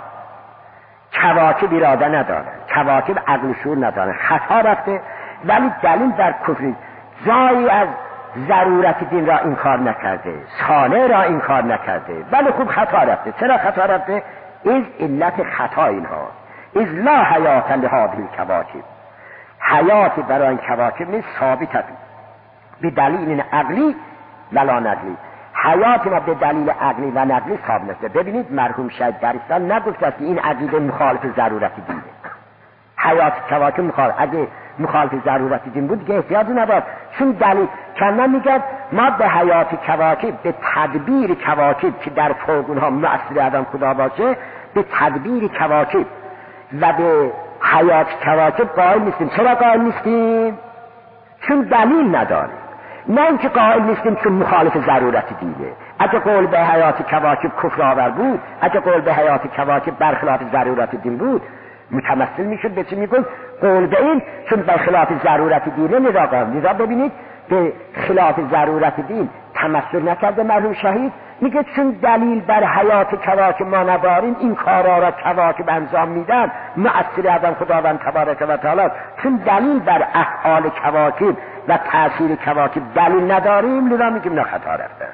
کواکب اراده نداره، کواکب عقل و شعور نداره، خطا رفته، ولی دلیل در کفر جایی از ضرورت دین را این کار نکرده، صانع را این کار نکرده، ولی خوب خطا رفته. چرا خطا رفته؟ از علت خطا اینها، از لا حیات لهذه الکواکب، حیات برای این کواکب نیست، ثابت به دلیل عقلی ولا نقلی، حیات ما به دلیل عقلی و نقلی ثابت نشده. ببینید مرحوم شهید در اسلام نگفت است که این عقیده مخالف ضرورت دینه، حیات کواکب مخالف، اگه مخالف ضرورت دین بود که احتیاجی نبود، چون دلیل کنن میگه ما به حیات کواکب، به تدبیر کواکب که در فوق اونها مؤثر آدم خدا باشه، به تدبیر کواکب و به حیات کواکب قائل نیستیم. چرا قائل نیستیم؟ چون دلیل نداره، نه اینکه قائل نیستیم چون مخالف ضرورت دینه. اگه قول به حیات کواکب کفر آور بود، اگه قول به حیات کواکب برخلاف ضرورت دین بود، متمثل میشد به چی میگن؟ قول به این چون برخلاف ضرورت دینه لذا ببینید به خلاف ضرورت دین تمثل نکرده مرحوم شهید، میگه چون دلیل بر حیات کواکب ما نداریم، این کارا را کواکب انجام میدن، مؤثر عدم خداوند تبارک و تعالی. چون دلیل بر افعال کواکب و تأثیر کواکب دلیل نداریم، لذا میگیم اینا خطا رفتن.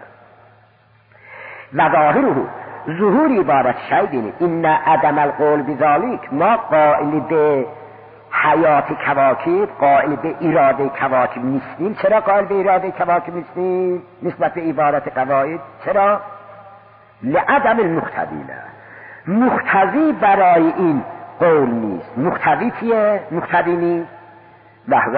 و ظاهره ظهور عبارت شاید این عدم القول بذالک، ما قائل به حیات کواکب، قائل به اراده کواکب نیستیم. چرا قائل به اراده کواکب نیستیم نسبت به عبارت قواعد؟ چرا؟ لعدم المقتضی، مقتضی برای این قول نیست. مقتضی چیه؟ مقتضی نیست و هو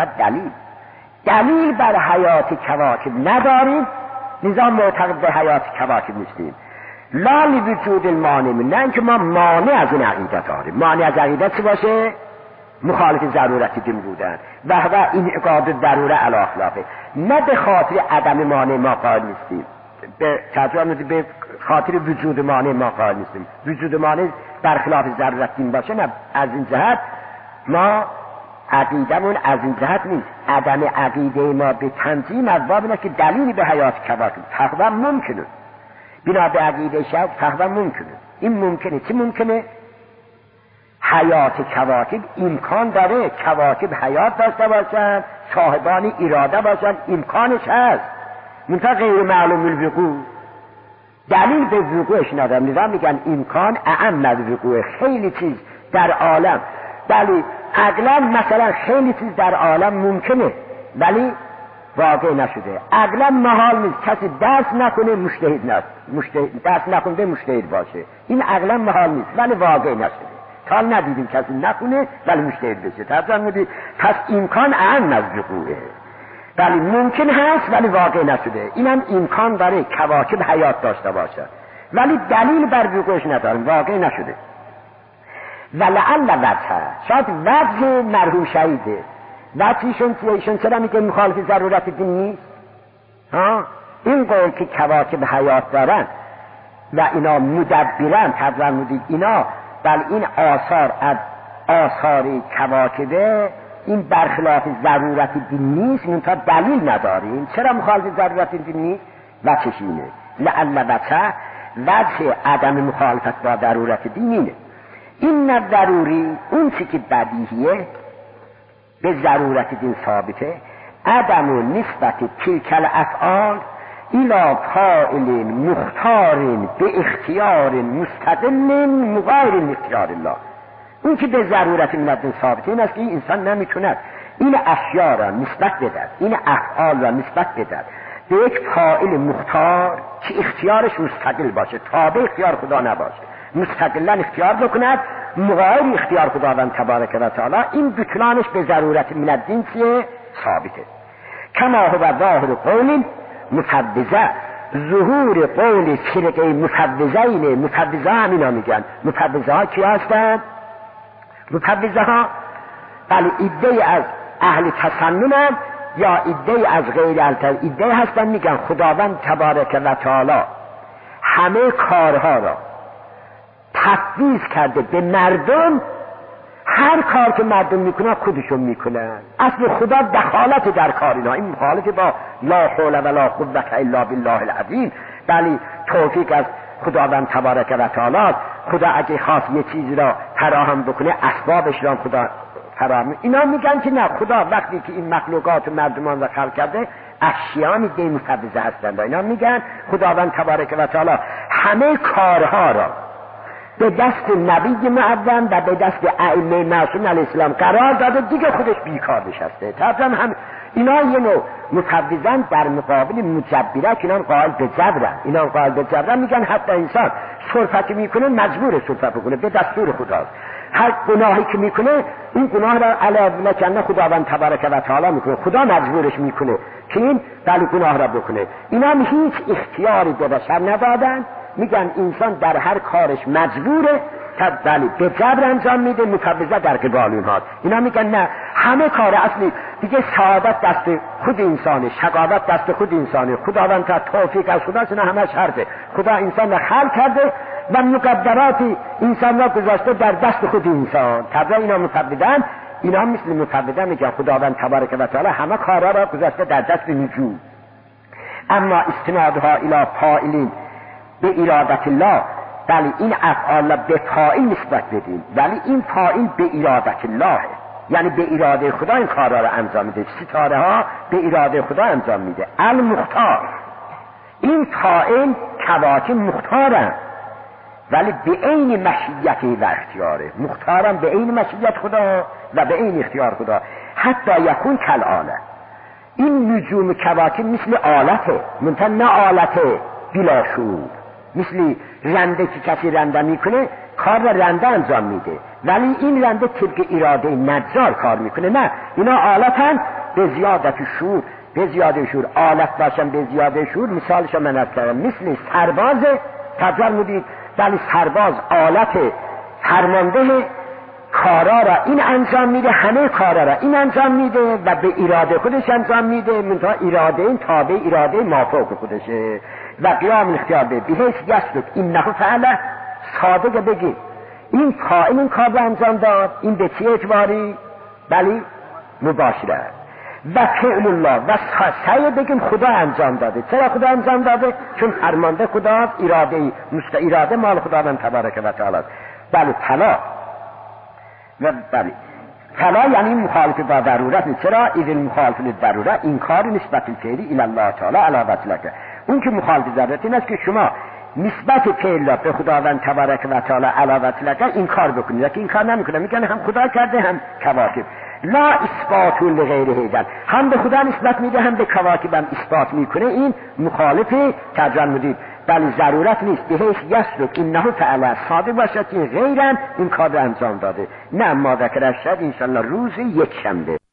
دلیل بر حیات کواکب نداریم، لذا معتقد به حیات کواکب نیستیم. لا لوجود المانع، نه اینکه ما مانع از این عقیده داریم. مانع از عقیده چی باشه؟ مخالف ضرورت دین بودن و این اقاد ضروره علی اخلاقه. نه به خاطر عدم مانع ما قائل نیستیم، به خاطر وجود مانع ما قائل نیستیم. وجود مانع برخلاف ضرورت دین باشه، نه از این جهت ما عقیدمون از این جهت نیست. عدم عقیده ما به تنظیم از باب اینه که دلیلی به حیات کواکب تقریبا ممکنه، بنا به عقیده شد تقریبا ممکنه. این ممکنه. چی ممکنه؟ حیات کواکب امکان داره کواکب حیات داشته باشن، صاحبان اراده باشن، امکانش هست، منتها غیر معلوم الوقوع، دلیل به وقوعش ندارم. لذا میگن امکان اعم از وقوع. خیلی چیز در عالم، ولی عقلا مثلا خیلی چیز در عالم ممکنه ولی واقع نشده. عقلا محال نیست کسی دست نکنه دست نکنه به مجتهد باشه. این عقلا محال نیست ولی واقع نشده. تا ندیدیم کسی نکنه ولی مجتهد بشه. پس امکان اعم از وقوعه، ولی ممکن هست ولی واقع نشده. اینم امکان داره کواکب حیات داشته باشه ولی دلیل بر وقوعش نداریم، واقع نشده. ولعل وجه، شاید وجه مرحوم شهیده. وجهشون چرا میگه مخالف ضرورت دین نیست؟ این قول که کواکب حیات دارن و اینا مدبرن، تفرمودید اینا، بل این آثار از آثار کواکبه، این برخلاف ضرورت دین نیست، منتها دلیل نداریم. چرا مخالف ضرورت دین نیست؟ وجهش اینه. لعل وجه عدم مخالفت با ضرورت دین اینه. این ضروری، اون چی که بدیهیه به ضرورت دین ثابته، عدم و نسبت تلکل افعال الى قائل مختار به اختیار مستقل مغایر اختیار الله. اون که به ضرورت من دین ثابته این است که این انسان نمیتوند این اشیاء را نسبت بدهد، این افعال را نسبت بدهد به یک قائل مختار که اختیارش مستقل باشه، تابع اختیار خدا نباشه، مستقلا اختیار بکند مغایر اختیار خداوند تبارک و تعالی. این بطلانش به ضرورت من الدین ثابته. کما هو ظاهر قول مفوضه، ظهور قول فرقه مفوضین. مفوضه همینا میگن. مفوضه ها کی هستند؟ مفوضه ها بله ایده از اهل تسنن یا ایده از غیر اهل ایده هستن. میگن خداوند تبارک و تعالی همه کارها را تفویض کرده به مردم. هر کار که مردم میکنن خودشون میکنن. اصل خدا دخالت در کار اینا، این مخالف با لا حول ولا قوة الا بالله العظیم. بلی توفیق از خداوند تبارک و تعالی. خدا اگه خواست یه چیزی را فراهم بکنه اسبابش را خدا فراهم. اینا میگن که نه، خدا وقتی که این مخلوقات و مردمان را خلق کرده اشیاء میده مفوضه هستند. اینا میگن خداوند تبارک و تعالی همه کارها را به دست نبی معظم و به دست ائمه معصومین علیه السلام قرار داده، دیگه خودش بیکار نشسته. طبعا هم اینا یه نوع مفوضن در مقابل مجبره که اینا قائل به جبرن. اینا قائل به جبرن میگن حتی انسان صرفتی میکنه مجبور صرفت بکنه به دستور خداست. هر گناهی که میکنه این گناه را علی لکنه خداوند تبارک و تعالی میکنه، خدا مجبورش میکنه که این بله گناه را بکنه. اینا هم هیچ اختیاری به بشر ندادن. میگن انسان در هر کارش مجبوره که بله به جبر انجام میده. مفوضه در قبال اونها. اینا میگن نه، همه کار اصلی دیگه سعادت دست خود انسانه، شقاوت دست خود انسانه. خداوند تا توفیق از خداست، نه همش حرفه. خدا انسان را خلق کرده و مقدرات انسان را گذاشته در دست خود انسان. طبعا اینا مفوضن. اینا مثل مفوضه میگن خداوند تبارک و تعالی همه کارا را گذاشته در دست نجوم. اما استنادها الی قائلین به ارادت الله، ولی این افعال به فاعل نسبت بدیم، ولی این فاعل به ارادت الله، یعنی به اراده خدا این کارا رو انجام میده. ستاره ها به اراده خدا انجام میده. المختار، این فاعل کواکب مختارن، ولی به عین مشیت و اختیاره، مختارن به عین مشیت خدا و به عین اختیار خدا. حتی یکون کل آله، این نجوم کواکب مثل آلته، منتها نه آلته بلا شعور، مثل رنده که کسی رنده میکنه کار را رنده انجام میده، ولی این رنده طبق اراده نجار کار میکنه. نه، اینا آلتن به زیادت شعور، به زیاده شعور. آلت باشن به زیاده شعور، مثالش من از کردم مثل سرباز تجار مدید، ولی سرباز آلت فرمانده کارا را این انجام میده، همه کارا را این انجام میده و به اراده خودش انجام میده، منتها اراده این تابع اراده مافوق خودشه و قیام اختیار به بهش یسلک اینه فعله. ساده بگید این قائم این کار را انجام داد، این به چه اعتباری؟ بلی مباشره. و فعل الله، و سعی بگیم خدا انجام داده. چرا خدا انجام داده؟ چون فرمانده خدا، اراده مال خداوند تبارک و تعالی. بله طلا، و بله طلا یعنی مخالف با ضرورت نیست. چرا؟ اذن مخالف للضروره این کار نسبت فعلی الی الله تعالی علاوت لک. اون که مخالف ضرورت این است که شما نسبت فعل به خداوند تبارک و تعالی علاوت لک این کار بکنید، که این کار نمیکنه، میگن هم خدا کرده هم کواکب. لا اثبات لغیره هیدن، هم به خدا نسبت میده هم به کواکب هم اثبات میکنه. این مخالف تجمدی، بلی ضرورت نیست. بهش یسلک اینه فعلا صادق باشد که غیرن این کار رو انجام داده. نه ما ذکر شد انشالله روز یک شنبه.